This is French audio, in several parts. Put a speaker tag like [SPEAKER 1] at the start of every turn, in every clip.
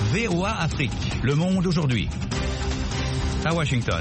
[SPEAKER 1] VOA Afrique, le monde aujourd'hui. À Washington.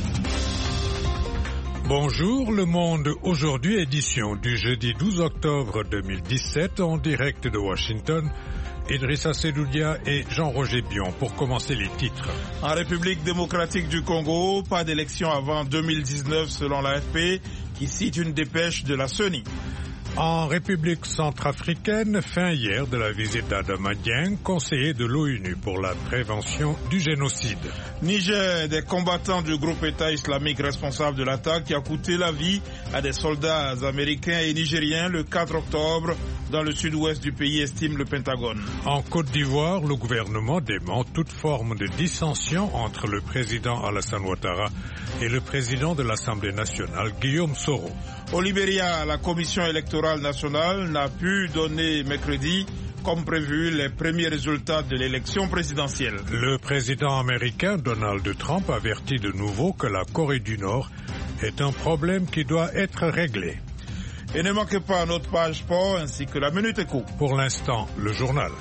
[SPEAKER 2] Bonjour, le monde aujourd'hui, édition du jeudi 12 octobre 2017 en direct de Washington. Idrissa Sedoudia et Jean-Roger Bion pour commencer les titres.
[SPEAKER 3] En République démocratique du Congo, pas d'élection avant 2019 selon l'AFP qui cite une dépêche de la CENI.
[SPEAKER 2] En République centrafricaine, fin hier de la visite d'Adama Dieng, conseiller de l'ONU pour la prévention du génocide.
[SPEAKER 3] Niger, des combattants du groupe État islamique responsable de l'attaque qui a coûté la vie à des soldats américains et nigériens le 4 octobre dans le sud-ouest du pays, estime le Pentagone.
[SPEAKER 2] En Côte d'Ivoire, le gouvernement dément toute forme de dissension entre le président Alassane Ouattara et le président de l'Assemblée nationale, Guillaume Soro.
[SPEAKER 3] Au Libéria, la commission électorale nationale n'a pu donner mercredi, comme prévu, les premiers résultats de l'élection présidentielle.
[SPEAKER 2] Le président américain Donald Trump avertit de nouveau que la Corée du Nord est un problème qui doit être réglé.
[SPEAKER 3] Et ne manquez pas notre page sport ainsi que la Minute Éco.
[SPEAKER 2] Pour l'instant, le journal.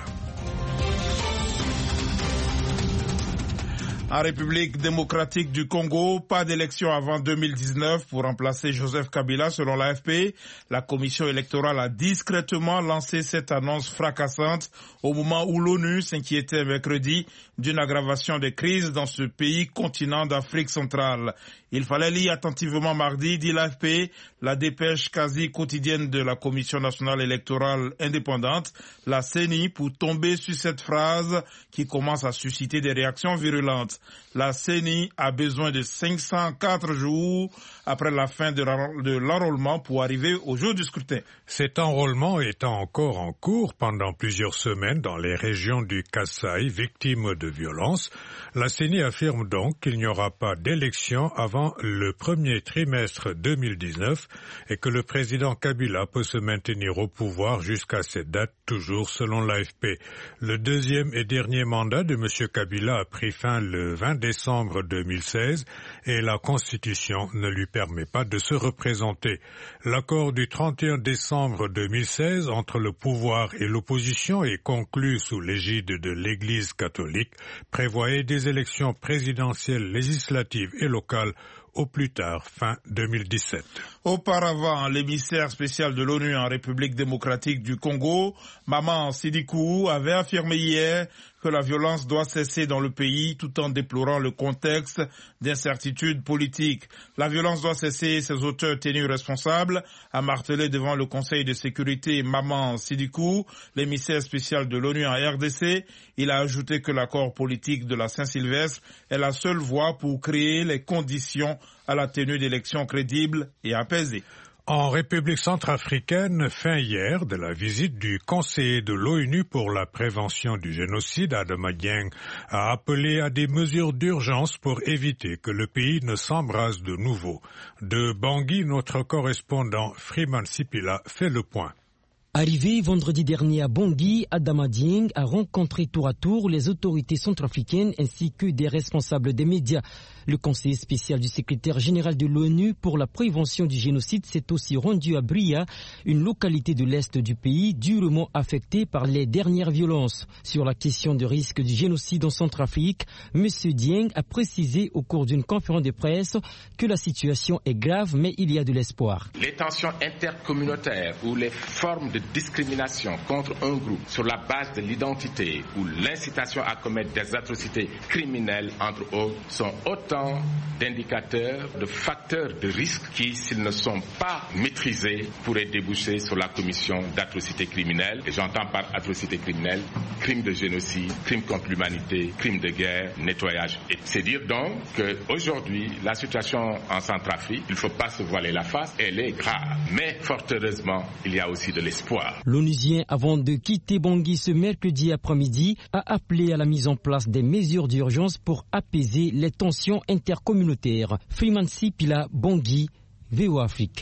[SPEAKER 3] En République démocratique du Congo, pas d'élection avant 2019 pour remplacer Joseph Kabila selon l'AFP. La commission électorale a discrètement lancé cette annonce fracassante au moment où l'ONU s'inquiétait mercredi d'une aggravation des crises dans ce pays continent d'Afrique centrale. Il fallait lire attentivement mardi, dit l'AFP, la dépêche quasi quotidienne de la Commission nationale électorale indépendante, la CENI, pour tomber sur cette phrase qui commence à susciter des réactions virulentes. La CENI a besoin de 504 jours après la fin de l'enrôlement pour arriver au jour du scrutin.
[SPEAKER 2] Cet enrôlement étant encore en cours pendant plusieurs semaines dans les régions du Kasaï, victimes de violences, la CENI affirme donc qu'il n'y aura pas d'élection avant le premier trimestre 2019 et que le président Kabila peut se maintenir au pouvoir jusqu'à cette date, toujours selon l'AFP. Le deuxième et dernier mandat de M. Kabila a pris fin le 20 décembre 2016 et la Constitution ne lui permet pas de se représenter. L'accord du 31 décembre 2016 entre le pouvoir et l'opposition est conclu sous l'égide de l'Église catholique, prévoyait des élections présidentielles, législatives et locales au plus tard, fin 2017.
[SPEAKER 3] Auparavant, l'émissaire spécial de l'ONU en République démocratique du Congo, Maman Sidikou, avait affirmé hier que la violence doit cesser dans le pays tout en déplorant le contexte d'incertitude politique. La violence doit cesser, ses auteurs tenus responsables, a martelé devant le Conseil de sécurité Maman Sidikou, l'émissaire spécial de l'ONU en RDC. Il a ajouté que l'accord politique de la Saint-Sylvestre est la seule voie pour créer les conditions à la tenue d'élections crédibles et apaisées.
[SPEAKER 2] En République centrafricaine, fin hier de la visite du conseiller de l'ONU pour la prévention du génocide, Adama Dieng, a appelé à des mesures d'urgence pour éviter que le pays ne s'embrase de nouveau. De Bangui, notre correspondant Freeman Sipila fait le point.
[SPEAKER 4] Arrivé vendredi dernier à Bangui, Adama Dieng a rencontré tour à tour les autorités centrafricaines ainsi que des responsables des médias. Le conseiller spécial du secrétaire général de l'ONU pour la prévention du génocide s'est aussi rendu à Bria, une localité de l'est du pays durement affectée par les dernières violences. Sur la question du risque du génocide en Centrafrique, M. Dieng a précisé au cours d'une conférence de presse que la situation est grave mais il y a de l'espoir.
[SPEAKER 5] Les tensions intercommunautaires ou les formes de discrimination contre un groupe sur la base de l'identité ou l'incitation à commettre des atrocités criminelles, entre autres, sont autant d'indicateurs, de facteurs de risque qui, s'ils ne sont pas maîtrisés, pourraient déboucher sur la commission d'atrocités criminelles. Et j'entends par atrocités criminelles, crimes de génocide, crimes contre l'humanité, crimes de guerre, nettoyage. Et c'est dire donc qu'aujourd'hui, la situation en Centrafrique, il ne faut pas se voiler la face, elle est grave. Mais fort heureusement, il y a aussi de l'espoir.
[SPEAKER 4] L'ONUsien, avant de quitter Bangui ce mercredi après-midi, a appelé à la mise en place des mesures d'urgence pour apaiser les tensions intercommunautaires. Freeman Sipila, Bangui, VOA Afrique.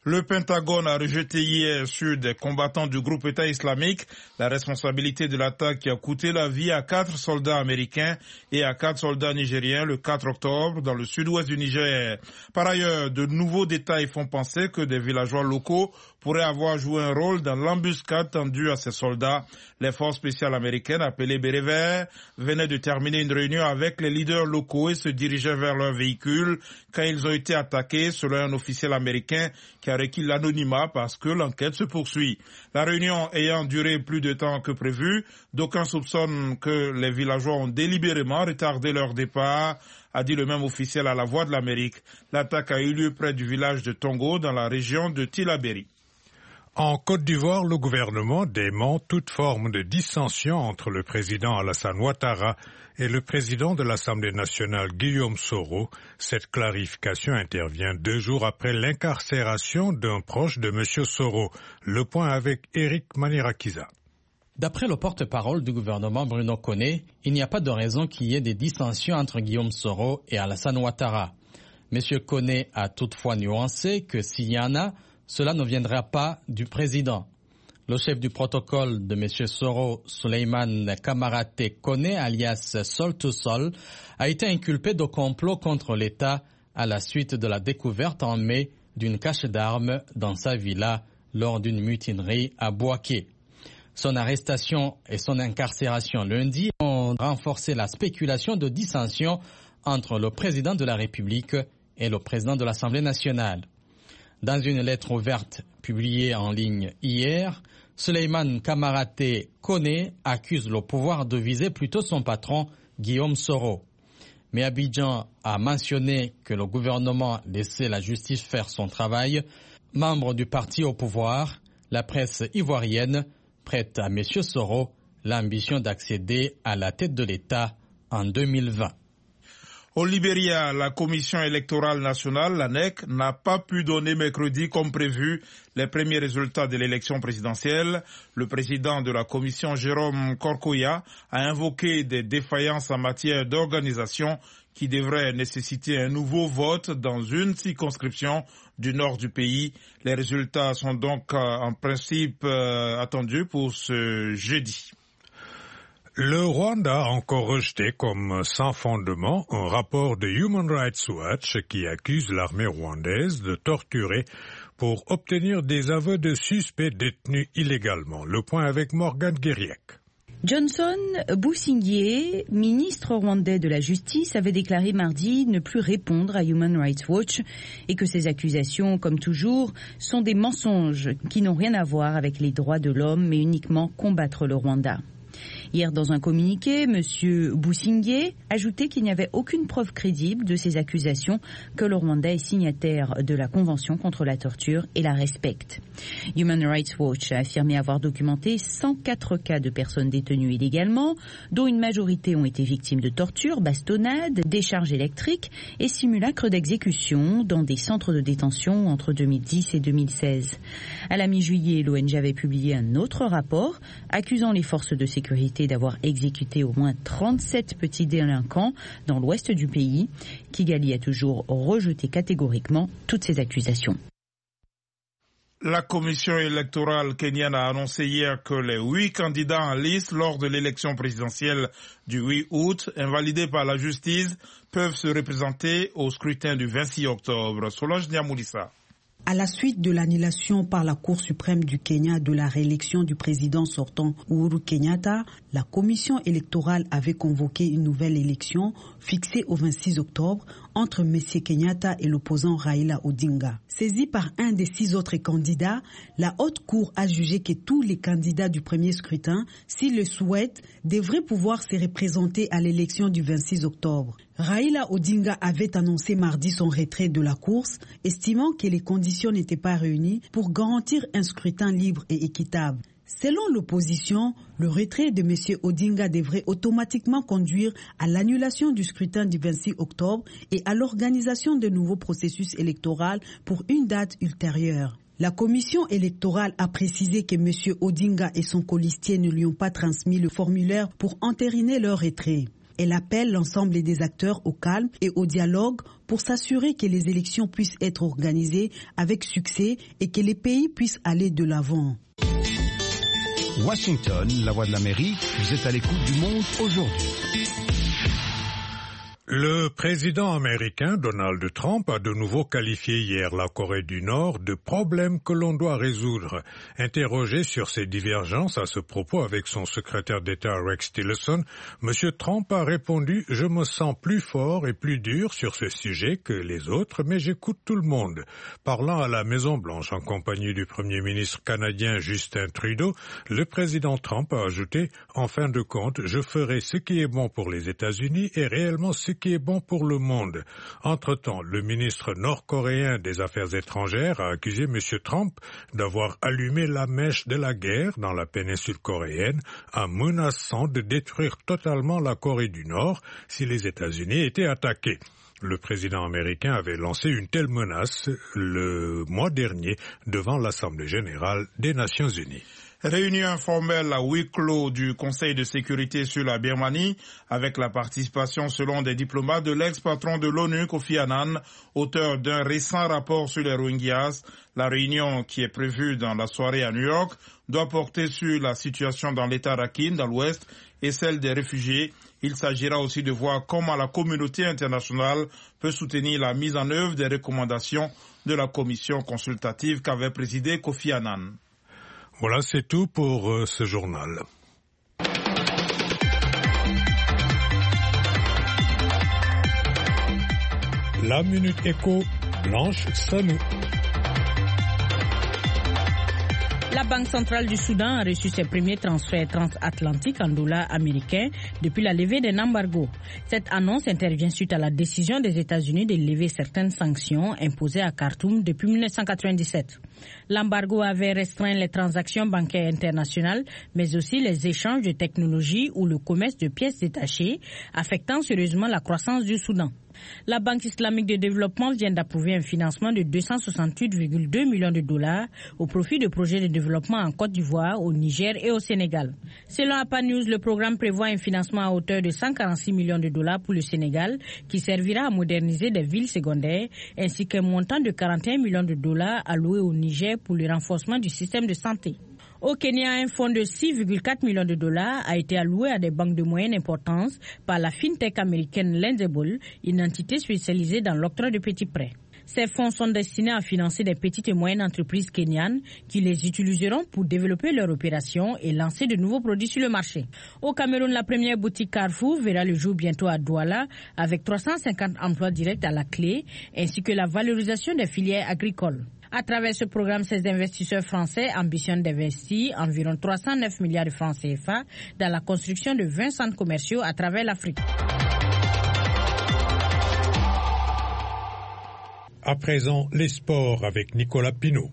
[SPEAKER 3] Le Pentagone a rejeté hier sur des combattants du groupe État islamique la responsabilité de l'attaque qui a coûté la vie à 4 soldats américains et à 4 soldats nigériens le 4 octobre dans le sud-ouest du Niger. Par ailleurs, de nouveaux détails font penser que des villageois locaux pourraient avoir joué un rôle dans l'embuscade tendue à ces soldats. Les forces spéciales américaines appelées Bérets Verts venaient de terminer une réunion avec les leaders locaux et se dirigeaient vers leur véhicule quand ils ont été attaqués, selon un officiel américain qui a requis l'anonymat parce que l'enquête se poursuit. La réunion ayant duré plus de temps que prévu, d'aucuns soupçonnent que les villageois ont délibérément retardé leur départ, a dit le même officiel à La Voix de l'Amérique. L'attaque a eu lieu près du village de Tongo, dans la région de Tillabéri.
[SPEAKER 2] En Côte d'Ivoire, le gouvernement dément toute forme de dissension entre le président Alassane Ouattara et le président de l'Assemblée nationale Guillaume Soro. Cette clarification intervient 2 jours après l'incarcération d'un proche de M. Soro. Le point avec Eric Manirakiza.
[SPEAKER 6] D'après le porte-parole du gouvernement Bruno Koné, il n'y a pas de raison qu'il y ait des dissensions entre Guillaume Soro et Alassane Ouattara. M. Koné a toutefois nuancé que s'il y en a, cela ne viendra pas du président. Le chef du protocole de M. Soro, Souleymane Kamaraté Koné, alias Sol to Sol, a été inculpé de complot contre l'État à la suite de la découverte en mai d'une cache d'armes dans sa villa lors d'une mutinerie à Bouaké. Son arrestation et son incarcération lundi ont renforcé la spéculation de dissension entre le président de la République et le président de l'Assemblée nationale. Dans une lettre ouverte publiée en ligne hier, Souleymane Kamaraté Koné accuse le pouvoir de viser plutôt son patron, Guillaume Soro. Mais Abidjan a mentionné que le gouvernement laissait la justice faire son travail. Membre du parti au pouvoir, la presse ivoirienne prête à M. Soro l'ambition d'accéder à la tête de l'État en 2020.
[SPEAKER 3] Au Libéria, la Commission électorale nationale, l'ANEC, n'a pas pu donner mercredi, comme prévu, les premiers résultats de l'élection présidentielle. Le président de la Commission, Jérôme Korkoya, a invoqué des défaillances en matière d'organisation qui devraient nécessiter un nouveau vote dans une circonscription du nord du pays. Les résultats sont donc en principe attendus pour ce jeudi.
[SPEAKER 2] Le Rwanda a encore rejeté comme sans fondement un rapport de Human Rights Watch qui accuse l'armée rwandaise de torturer pour obtenir des aveux de suspects détenus illégalement. Le point avec Morgan Guériec.
[SPEAKER 7] Johnson Busingye, ministre rwandais de la Justice, avait déclaré mardi ne plus répondre à Human Rights Watch et que ces accusations, comme toujours, sont des mensonges qui n'ont rien à voir avec les droits de l'homme mais uniquement combattre le Rwanda. Hier, dans un communiqué, M. Busingye ajoutait qu'il n'y avait aucune preuve crédible de ces accusations, que le Rwanda est signataire de la Convention contre la torture et la respecte. Human Rights Watch a affirmé avoir documenté 104 cas de personnes détenues illégalement, dont une majorité ont été victimes de torture, bastonnades, décharges électriques et simulacres d'exécution dans des centres de détention entre 2010 et 2016. À la mi-juillet, l'ONG avait publié un autre rapport accusant les forces de sécurité d'avoir exécuté au moins 37 petits délinquants dans l'ouest du pays. Kigali a toujours rejeté catégoriquement toutes ces accusations.
[SPEAKER 3] La commission électorale kenyane a annoncé hier que les 8 candidats en lice lors de l'élection présidentielle du 8 août, invalidés par la justice, peuvent se représenter au scrutin du 26 octobre. Solange Niamoulissa.
[SPEAKER 8] À la suite de l'annulation par la Cour suprême du Kenya de la réélection du président sortant Uhuru Kenyatta, la commission électorale avait convoqué une nouvelle élection fixée au 26 octobre entre M. Kenyatta et l'opposant Raila Odinga. Saisi par un des 6 autres candidats, la haute cour a jugé que tous les candidats du premier scrutin, s'ils le souhaitent, devraient pouvoir se représenter à l'élection du 26 octobre. Raila Odinga avait annoncé mardi son retrait de la course, estimant que les conditions n'étaient pas réunies pour garantir un scrutin libre et équitable. Selon l'opposition, le retrait de M. Odinga devrait automatiquement conduire à l'annulation du scrutin du 26 octobre et à l'organisation de nouveaux processus électoraux pour une date ultérieure. La commission électorale a précisé que M. Odinga et son colistier ne lui ont pas transmis le formulaire pour entériner leur retrait. Elle appelle l'ensemble des acteurs au calme et au dialogue pour s'assurer que les élections puissent être organisées avec succès et que les pays puissent aller de l'avant.
[SPEAKER 1] Washington, la voix de l'Amérique, vous êtes à l'écoute du monde aujourd'hui.
[SPEAKER 2] Le président américain Donald Trump a de nouveau qualifié hier la Corée du Nord de problème que l'on doit résoudre. Interrogé sur ses divergences à ce propos avec son secrétaire d'État Rex Tillerson, M. Trump a répondu « Je me sens plus fort et plus dur sur ce sujet que les autres, mais j'écoute tout le monde ». Parlant à la Maison-Blanche en compagnie du Premier ministre canadien Justin Trudeau, le président Trump a ajouté « En fin de compte, je ferai ce qui est bon pour les États-Unis et réellement ce qui est bon pour le monde. » Entre-temps, le ministre nord-coréen des Affaires étrangères a accusé M. Trump d'avoir allumé la mèche de la guerre dans la péninsule coréenne en menaçant de détruire totalement la Corée du Nord si les États-Unis étaient attaqués. Le président américain avait lancé une telle menace le mois dernier devant l'Assemblée générale des Nations unies.
[SPEAKER 3] Réunion informelle à huis clos du Conseil de sécurité sur la Birmanie avec la participation selon des diplomates de l'ex-patron de l'ONU, Kofi Annan, auteur d'un récent rapport sur les Rohingyas. La réunion qui est prévue dans la soirée à New York doit porter sur la situation dans l'État Rakhine, dans l'Ouest, et celle des réfugiés. Il s'agira aussi de voir comment la communauté internationale peut soutenir la mise en œuvre des recommandations de la commission consultative qu'avait présidée Kofi Annan.
[SPEAKER 2] Voilà, c'est tout pour ce journal. La Minute Éco, Blanche Sanou.
[SPEAKER 7] La Banque centrale du Soudan a reçu ses premiers transferts transatlantiques en dollars américains depuis la levée d'un embargo. Cette annonce intervient suite à la décision des États-Unis de lever certaines sanctions imposées à Khartoum depuis 1997. L'embargo avait restreint les transactions bancaires internationales, mais aussi les échanges de technologies ou le commerce de pièces détachées, affectant sérieusement la croissance du Soudan. La Banque islamique de développement vient d'approuver un financement de 268,2 millions de dollars au profit de projets de développement en Côte d'Ivoire, au Niger et au Sénégal. Selon APA News, le programme prévoit un financement à hauteur de 146 millions de dollars pour le Sénégal qui servira à moderniser des villes secondaires ainsi qu'un montant de 41 millions de dollars alloué au Niger pour le renforcement du système de santé. Au Kenya, un fonds de 6,4 millions de dollars a été alloué à des banques de moyenne importance par la fintech américaine Lendable, une entité spécialisée dans l'octroi de petits prêts. Ces fonds sont destinés à financer des petites et moyennes entreprises kenyanes qui les utiliseront pour développer leurs opérations et lancer de nouveaux produits sur le marché. Au Cameroun, la première boutique Carrefour verra le jour bientôt à Douala avec 350 emplois directs à la clé ainsi que la valorisation des filières agricoles. À travers ce programme, ces investisseurs français ambitionnent d'investir environ 309 milliards de francs CFA dans la construction de 20 centres commerciaux à travers l'Afrique.
[SPEAKER 2] À présent, les sports avec Nicolas Pinault.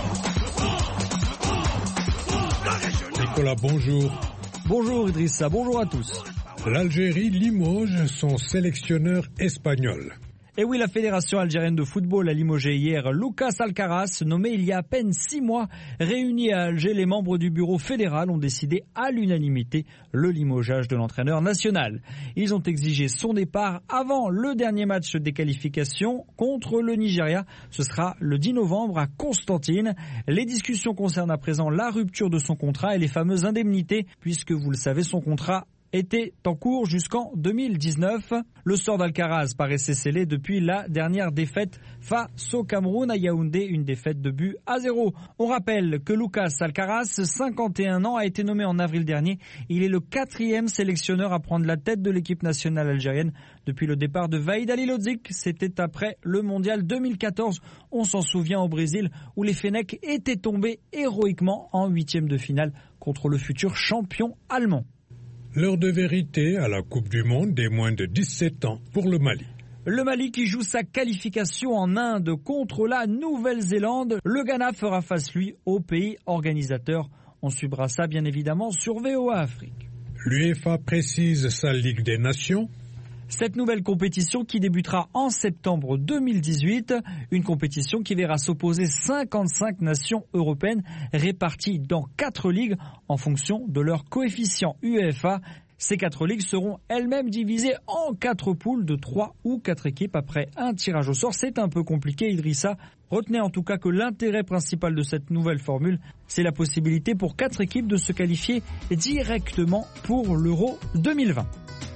[SPEAKER 2] Nicolas, bonjour.
[SPEAKER 9] Bonjour Idrissa, bonjour à tous.
[SPEAKER 2] L'Algérie limoge son sélectionneur espagnol.
[SPEAKER 9] Et oui, la Fédération algérienne de football a limogé hier Lucas Alcaraz, nommé il y a à peine 6 mois. Réunis à Alger, les membres du bureau fédéral ont décidé à l'unanimité le limogeage de l'entraîneur national. Ils ont exigé son départ avant le dernier match des qualifications contre le Nigeria. Ce sera le 10 novembre à Constantine. Les discussions concernent à présent la rupture de son contrat et les fameuses indemnités, puisque vous le savez, son contrat était en cours jusqu'en 2019. Le sort d'Alcaraz paraissait scellé depuis la dernière défaite face au Cameroun à Yaoundé, une défaite de but à 0. On rappelle que Lucas Alcaraz, 51 ans, a été nommé en avril dernier. Il est le 4e sélectionneur à prendre la tête de l'équipe nationale algérienne depuis le départ de Vahid Halilhodžić. C'était après le mondial 2014. On s'en souvient au Brésil où les Fennecs étaient tombés héroïquement en 8e de finale contre le futur champion allemand.
[SPEAKER 2] L'heure de vérité à la Coupe du Monde des moins de 17 ans pour le Mali.
[SPEAKER 9] Le Mali qui joue sa qualification en Inde contre la Nouvelle-Zélande. Le Ghana fera face, lui, au pays organisateur. On suivra ça, bien évidemment, sur VOA Afrique.
[SPEAKER 2] L'UEFA précise sa Ligue des Nations.
[SPEAKER 9] Cette nouvelle compétition qui débutera en septembre 2018, une compétition qui verra s'opposer 55 nations européennes réparties dans 4 ligues en fonction de leur coefficient UEFA. Ces 4 ligues seront elles-mêmes divisées en 4 poules de 3 ou 4 équipes après un tirage au sort. C'est un peu compliqué, Idrissa. Retenez en tout cas que l'intérêt principal de cette nouvelle formule, c'est la possibilité pour 4 équipes de se qualifier directement pour l'Euro 2020.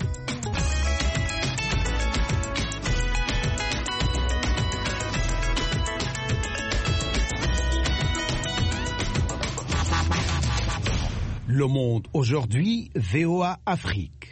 [SPEAKER 10] Le Monde aujourd'hui, VOA Afrique.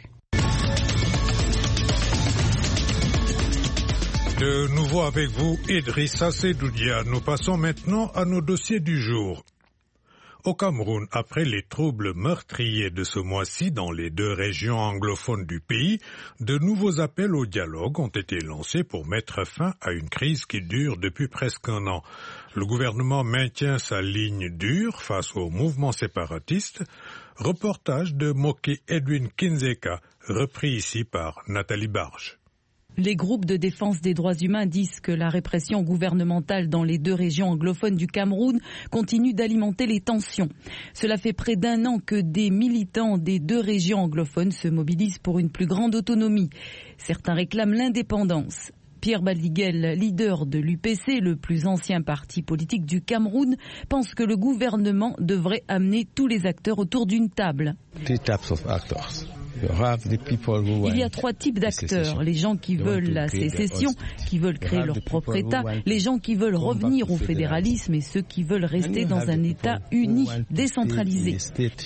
[SPEAKER 2] De nouveau avec vous, Idrissa Sedoudia. Nous passons maintenant à nos dossiers du jour. Au Cameroun, après les troubles meurtriers de ce mois-ci dans les 2 régions anglophones du pays, de nouveaux appels au dialogue ont été lancés pour mettre fin à une crise qui dure depuis presque un an. Le gouvernement maintient sa ligne dure face au mouvement séparatiste. Reportage de Moké Edwin Kinzeka, repris ici par Nathalie Barge.
[SPEAKER 7] Les groupes de défense des droits humains disent que la répression gouvernementale dans les 2 régions anglophones du Cameroun continue d'alimenter les tensions. Cela fait près d'1 an que des militants des 2 régions anglophones se mobilisent pour une plus grande autonomie. Certains réclament l'indépendance. Pierre Badiguel, leader de l'UPC, le plus ancien parti politique du Cameroun, pense que le gouvernement devrait amener tous les acteurs autour d'une table. Il y a 3 types d'acteurs. Les gens qui veulent la sécession, qui veulent créer leur propre État, les gens qui veulent revenir au fédéralisme et ceux qui veulent rester dans un État uni, décentralisé.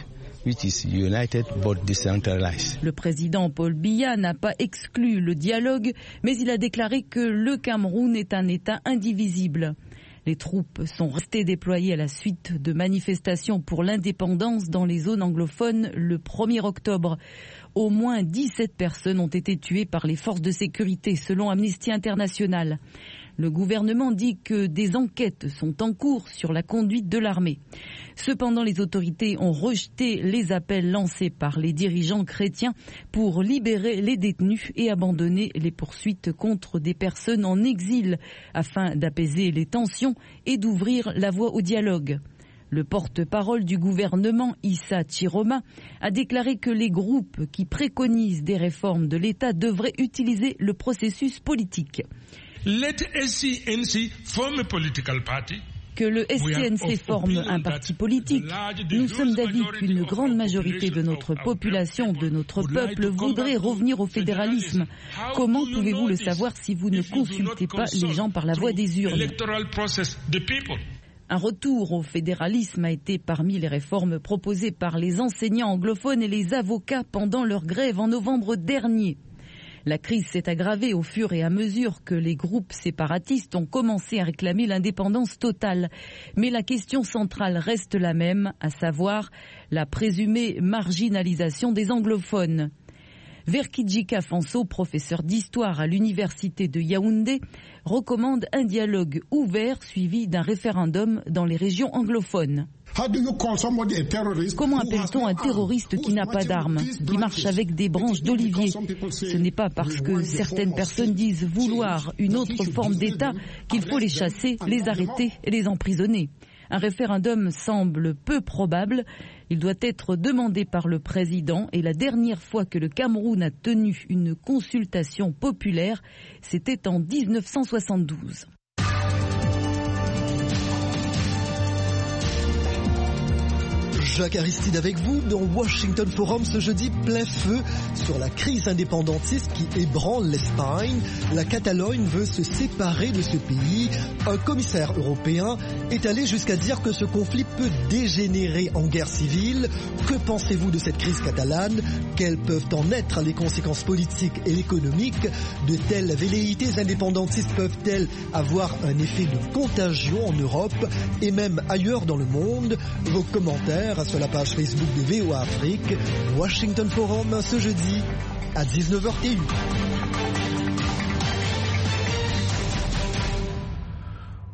[SPEAKER 7] Le président Paul Biya n'a pas exclu le dialogue, mais il a déclaré que le Cameroun est un État indivisible. Les troupes sont restées déployées à la suite de manifestations pour l'indépendance dans les zones anglophones le 1er octobre. Au moins 17 personnes ont été tuées par les forces de sécurité, selon Amnesty International. Le gouvernement dit que des enquêtes sont en cours sur la conduite de l'armée. Cependant, les autorités ont rejeté les appels lancés par les dirigeants chrétiens pour libérer les détenus et abandonner les poursuites contre des personnes en exil afin d'apaiser les tensions et d'ouvrir la voie au dialogue. Le porte-parole du gouvernement, Issa Chiroma, a déclaré que les groupes qui préconisent des réformes de l'État devraient utiliser le processus politique. Que le SCNC forme un parti politique. Nous sommes d'avis qu'une grande majorité de notre population, de notre peuple, voudrait revenir au fédéralisme. Comment pouvez-vous le savoir si vous ne consultez pas les gens par la voie des urnes ? Un retour au fédéralisme a été parmi les réformes proposées par les enseignants anglophones et les avocats pendant leur grève en novembre dernier. La crise s'est aggravée au fur et à mesure que les groupes séparatistes ont commencé à réclamer l'indépendance totale. Mais la question centrale reste la même, à savoir la présumée marginalisation des anglophones. Verkidjika Fanso, professeur d'histoire à l'université de Yaoundé, recommande un dialogue ouvert suivi d'un référendum dans les régions anglophones. Comment appelle-t-on un terroriste qui n'a pas d'armes, qui marche avec des branches d'olivier ? Ce n'est pas parce que certaines personnes disent vouloir une autre forme d'État qu'il faut les chasser, les arrêter et les emprisonner. Un référendum semble peu probable. Il doit être demandé par le président et la dernière fois que le Cameroun a tenu une consultation populaire, c'était en 1972.
[SPEAKER 11] Jacques Aristide avec vous dans Washington Forum ce jeudi, plein feu sur la crise indépendantiste qui ébranle l'Espagne. La Catalogne veut se séparer de ce pays. Un commissaire européen est allé jusqu'à dire que ce conflit peut dégénérer en guerre civile. Que pensez-vous de cette crise catalane ? Quelles peuvent en être les conséquences politiques et économiques ? De telles velléités indépendantistes peuvent-elles avoir un effet de contagion en Europe et même ailleurs dans le monde ? Vos commentaires sur la page Facebook de VOA Afrique, Washington Forum ce jeudi à 19h TU.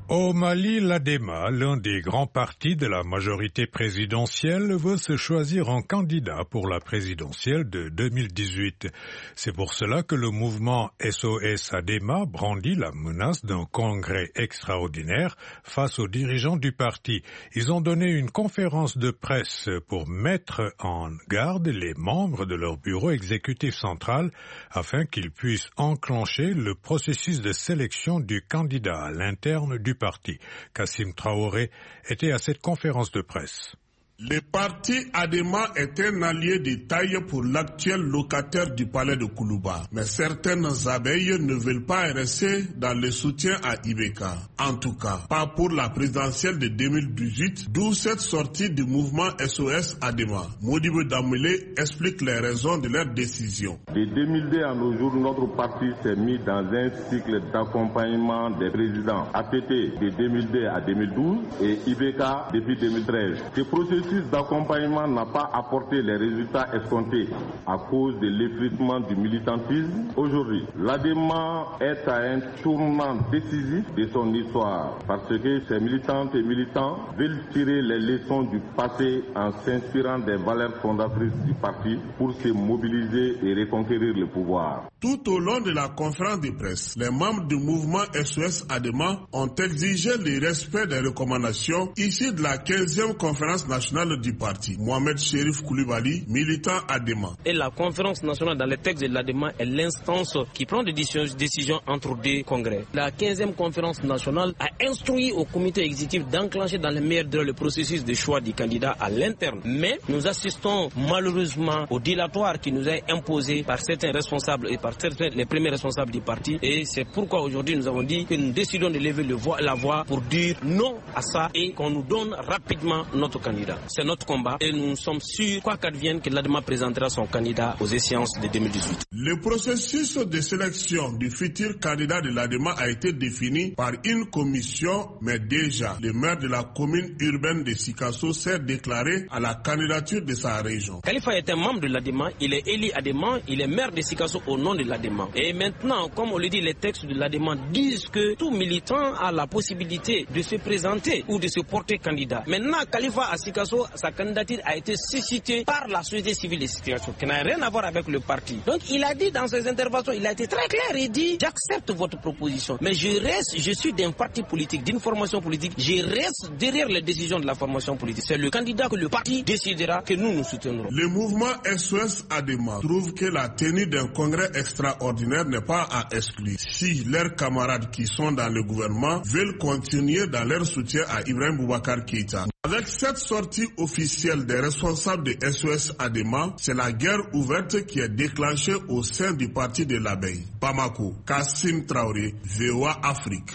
[SPEAKER 2] Au Mali, l'ADEMA, l'un des grands partis de la majorité présidentielle, veut se choisir en candidat pour la présidentielle de 2018. C'est pour cela que le mouvement SOS ADEMA brandit la menace d'un congrès extraordinaire face aux dirigeants du parti. Ils ont donné une conférence de presse pour mettre en garde les membres de leur bureau exécutif central afin qu'ils puissent enclencher le processus de sélection du candidat à l'interne du parti. Kassim Traoré était à cette conférence de presse.
[SPEAKER 12] Le parti ADEMA est un allié de taille pour l'actuel locataire du palais de Koulouba. Mais certaines abeilles ne veulent pas rester dans le soutien à Ibeka. En tout cas, pas pour la présidentielle de 2018, d'où cette sortie du mouvement SOS ADEMA. Modibo Damele explique les raisons de leur décision.
[SPEAKER 13] De 2002 à nos jours, notre parti s'est mis dans un cycle d'accompagnement des présidents APT de 2002 à 2012 et Ibeka depuis 2013. Ce processus d'accompagnement n'a pas apporté les résultats escomptés à cause de l'effritement du militantisme. Aujourd'hui, l'ADEMA est à un tournant décisif de son histoire parce que ces militantes et militants veulent tirer les leçons du passé en s'inspirant des valeurs fondatrices du parti pour se mobiliser et reconquérir le pouvoir.
[SPEAKER 12] Tout au long de la conférence de presse, les membres du mouvement SOS ADEMA ont exigé le respect des recommandations issues de la 15e conférence nationale du parti. Mohamed Cherif Koulibaly, militant ADEMA.
[SPEAKER 14] Et la conférence nationale dans les textes de l'ADEMA est l'instance qui prend des décisions entre deux congrès. La 15e conférence nationale a instruit au comité exécutif d'enclencher dans les meilleurs délais le processus de choix du candidat à l'interne. Mais nous assistons malheureusement au dilatoire qui nous est imposé par certains responsables et par certains les premiers responsables du parti. Et c'est pourquoi aujourd'hui nous avons dit que nous décidons de lever la voix pour dire non à ça et qu'on nous donne rapidement notre candidat. C'est notre combat et nous sommes sûrs, quoi qu'advienne, que l'ADEMA présentera son candidat aux échéances de 2018.
[SPEAKER 12] Le processus de sélection du futur candidat de l'ADEMA a été défini par une commission, mais déjà, le maire de la commune urbaine de Sikasso s'est déclaré à la candidature de sa région.
[SPEAKER 14] Khalifa est un membre de l'ADEMA, il est élu ADEMA, il est maire de Sikasso au nom de l'ADEMA. Et maintenant, comme on le dit, les textes de l'ADEMA disent que tout militant a la possibilité de se présenter ou de se porter candidat. Maintenant, Khalifa à Sikasso, sa candidature a été suscitée par la société civile de Sikasso, qui n'a rien à voir avec le parti. Donc il a dit dans ses interventions, il a été très clair, il dit j'accepte votre proposition, mais je suis d'un parti politique, d'une formation politique, je reste derrière les décisions de la formation politique. C'est le candidat que le parti décidera que nous soutiendrons.
[SPEAKER 12] Le mouvement SOS ADEMA trouve que la tenue d'un congrès extraordinaire n'est pas à exclure si leurs camarades qui sont dans le gouvernement veulent continuer dans leur soutien à Ibrahim Boubacar Keïta. Avec cette sortie officielle des responsables de SOS ADEMA, c'est la guerre ouverte qui est déclenchée au sein du parti de l'abeille. Bamako, Kassim Traoré, VOA Afrique.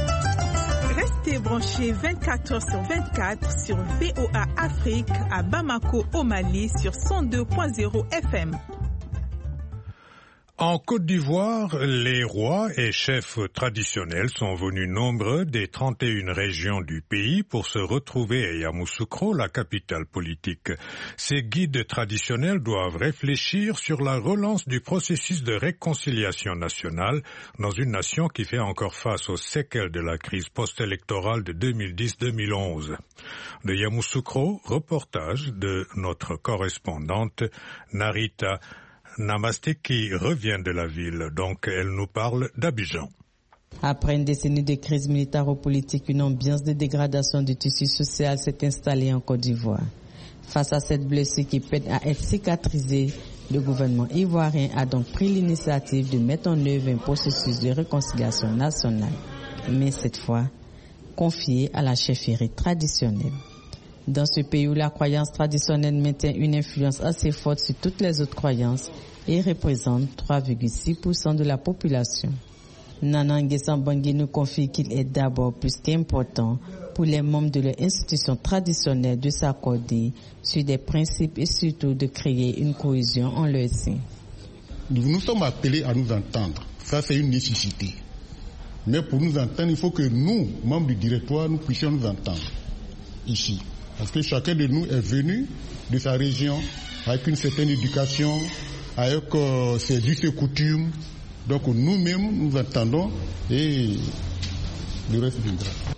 [SPEAKER 15] Restez branchés 24h/24 sur VOA Afrique à Bamako au Mali sur 102.0 FM.
[SPEAKER 2] En Côte d'Ivoire, les rois et chefs traditionnels sont venus nombreux des 31 régions du pays pour se retrouver à Yamoussoukro, la capitale politique. Ces guides traditionnels doivent réfléchir sur la relance du processus de réconciliation nationale dans une nation qui fait encore face aux séquelles de la crise post-électorale de 2010-2011. De Yamoussoukro, reportage de notre correspondante Narita Namasté qui revient de la ville, donc elle nous parle d'Abidjan.
[SPEAKER 16] Après une décennie de crise militaro-politique, une ambiance de dégradation du tissu social s'est installée en Côte d'Ivoire. Face à cette blessure qui peine à être cicatrisée, le gouvernement ivoirien a donc pris l'initiative de mettre en œuvre un processus de réconciliation nationale, mais cette fois confié à la chefferie traditionnelle. Dans ce pays où la croyance traditionnelle maintient une influence assez forte sur toutes les autres croyances et représente 3,6% de la population. Nana Nguessan Bangui nous confie qu'il est d'abord plus qu'important pour les membres de leur institution traditionnelle de s'accorder sur des principes et surtout de créer une cohésion en leur sein.
[SPEAKER 17] Nous sommes appelés à nous entendre. Ça, c'est une nécessité. Mais pour nous entendre, il faut que nous, membres du directoire, nous puissions nous entendre ici. Parce que chacun de nous est venu de sa région avec une certaine éducation, avec ses us et coutumes. Donc nous-mêmes, nous attendons et le reste viendra.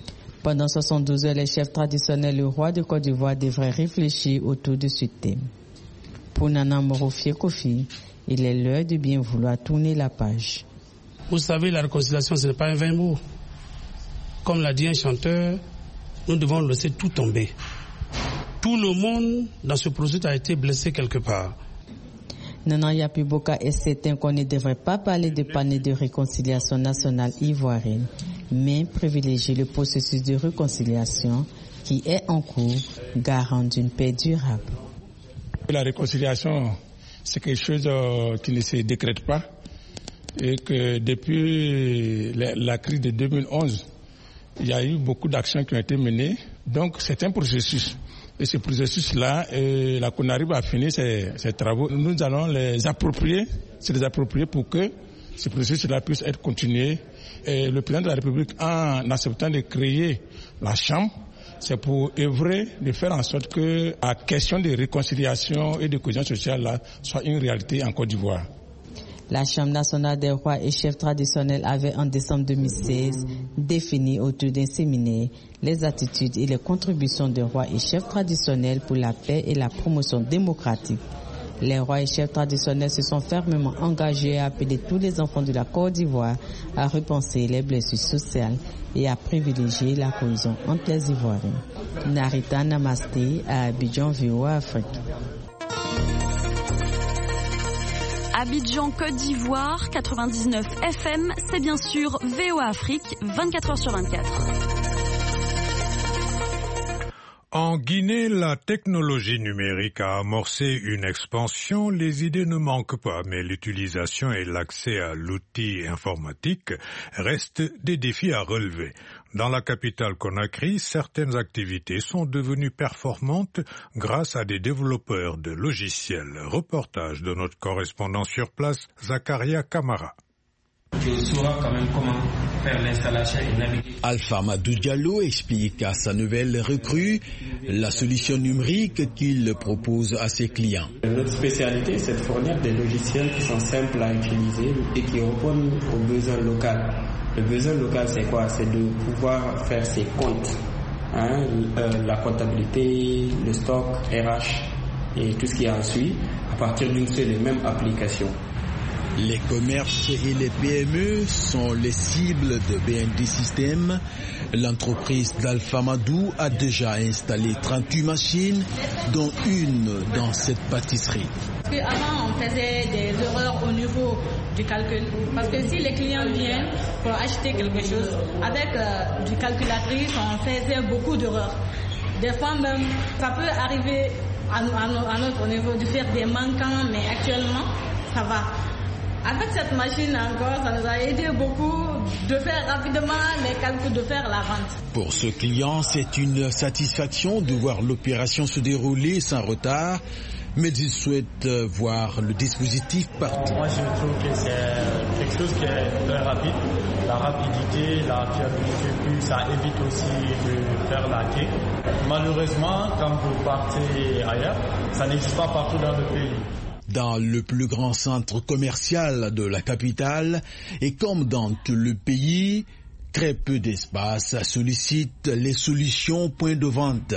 [SPEAKER 16] Pendant 72 heures, les chefs traditionnels et le roi de Côte d'Ivoire devraient réfléchir autour de ce thème. Pour Nana Morofie Kofi, il est l'heure de bien vouloir tourner la page.
[SPEAKER 18] Vous savez, la réconciliation, ce n'est pas un vain mot. Comme l'a dit un chanteur, nous devons laisser tout tomber. Tout le monde dans ce processus a été blessé quelque part.
[SPEAKER 16] Nana Yapiboka est certain qu'on ne devrait pas parler de panneau de réconciliation nationale ivoirienne, mais privilégier le processus de réconciliation qui est en cours, garant d'une paix durable.
[SPEAKER 19] La réconciliation, c'est quelque chose qui ne se décrète pas et que depuis la crise de 2011, il y a eu beaucoup d'actions qui ont été menées. Donc c'est un processus. Et ce processus-là, la CONARIB a fini ses travaux. Nous allons les approprier pour que ce processus-là puisse être continué. Et le président de la République, en acceptant de créer la Chambre, c'est pour œuvrer, de faire en sorte que la question de réconciliation et de cohésion sociale là, soit une réalité en Côte d'Ivoire.
[SPEAKER 16] La Chambre nationale des rois et chefs traditionnels avait en décembre 2016 défini autour d'un séminaire les attitudes et les contributions des rois et chefs traditionnels pour la paix et la promotion démocratique. Les rois et chefs traditionnels se sont fermement engagés à appeler tous les enfants de la Côte d'Ivoire à repenser les blessures sociales et à privilégier la cohésion entre les Ivoiriens. Narita Namasté à Abidjan, VOA Afrique.
[SPEAKER 20] Abidjan, Côte d'Ivoire, 99 FM, c'est bien sûr VOA Afrique, 24h/24.
[SPEAKER 2] En Guinée, la technologie numérique a amorcé une expansion. Les idées ne manquent pas, mais l'utilisation et l'accès à l'outil informatique restent des défis à relever. Dans la capitale Conakry, certaines activités sont devenues performantes grâce à des développeurs de logiciels. Reportage de notre correspondant sur place, Zakaria Kamara.
[SPEAKER 21] Tu sauras quand même comment faire l'installation et naviguer.
[SPEAKER 22] Alpha Madou Diallo explique à sa nouvelle recrue la solution numérique qu'il propose à ses clients.
[SPEAKER 21] Notre spécialité, c'est de fournir des logiciels qui sont simples à utiliser et qui répondent aux besoins locaux. Le besoin local, c'est quoi? C'est de pouvoir faire ses comptes, la comptabilité, le stock, RH et tout ce qui en suit à partir d'une seule et même application.
[SPEAKER 22] Les commerces et les PME sont les cibles de BND System. L'entreprise d'Alpha Madou a déjà installé 38 machines, dont une dans cette pâtisserie.
[SPEAKER 23] Avant, on faisait des erreurs au niveau du calcul. Parce que si les clients viennent pour acheter quelque chose, avec du calculatrice, on faisait beaucoup d'erreurs. Des fois même, ça peut arriver à notre niveau de faire des manquants, mais actuellement, ça va. Avec cette machine encore, ça nous a aidé beaucoup de faire rapidement les calculs, de faire la vente.
[SPEAKER 22] Pour ce client, c'est une satisfaction de voir l'opération se dérouler sans retard, mais il souhaite voir le dispositif partout.
[SPEAKER 24] Moi, je trouve que c'est quelque chose qui est très rapide. La rapidité, la fiabilité, puis ça évite aussi de faire la queue. Malheureusement, quand vous partez ailleurs, ça n'existe pas partout dans le pays.
[SPEAKER 22] Dans le plus grand centre commercial de la capitale, et comme dans tout le pays, très peu d'espace sollicite les solutions point de vente.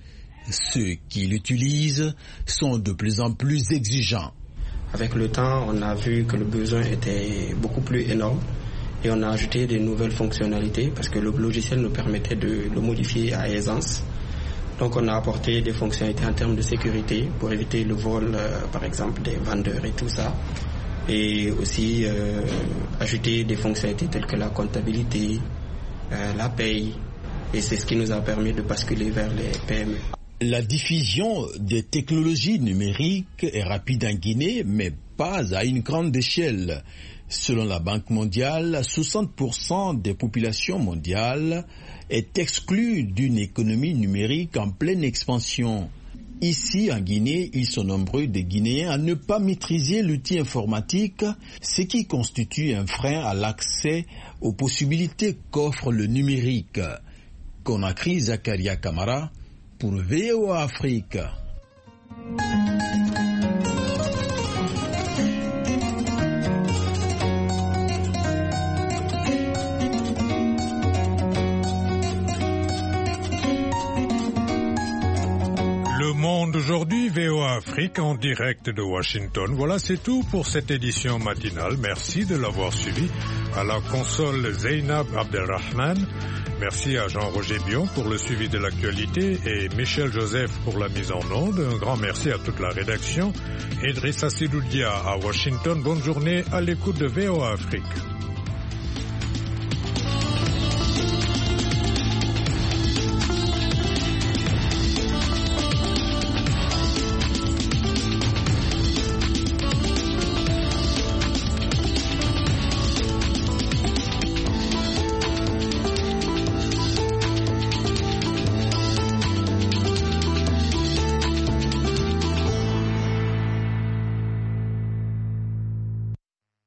[SPEAKER 22] Ceux qui l'utilisent sont de plus en plus exigeants.
[SPEAKER 21] Avec le temps, on a vu que le besoin était beaucoup plus énorme et on a ajouté de nouvelles fonctionnalités parce que le logiciel nous permettait de le modifier à aisance. Donc on a apporté des fonctionnalités en termes de sécurité pour éviter le vol, par exemple, des vendeurs et tout ça. Et aussi ajouter des fonctionnalités telles que la comptabilité, la paye. Et c'est ce qui nous a permis de basculer vers les PME.
[SPEAKER 22] La diffusion des technologies numériques est rapide en Guinée, mais pas à une grande échelle. Selon la Banque mondiale, 60% des populations mondiales est exclue d'une économie numérique en pleine expansion. Ici, en Guinée, ils sont nombreux des Guinéens à ne pas maîtriser l'outil informatique, ce qui constitue un frein à l'accès aux possibilités qu'offre le numérique. Conakry, Zakaria Kamara, pour VOA Afrique.
[SPEAKER 2] aujourd'hui, VOA Afrique en direct de Washington. Voilà, c'est tout pour cette édition matinale. Merci de l'avoir suivi. À la console, Zeynab Abdelrahman. Merci à Jean-Roger Bion pour le suivi de l'actualité et Michel Joseph pour la mise en onde. Un grand merci à toute la rédaction. Idrissa Sidoudia à Washington. Bonne journée à l'écoute de VOA Afrique.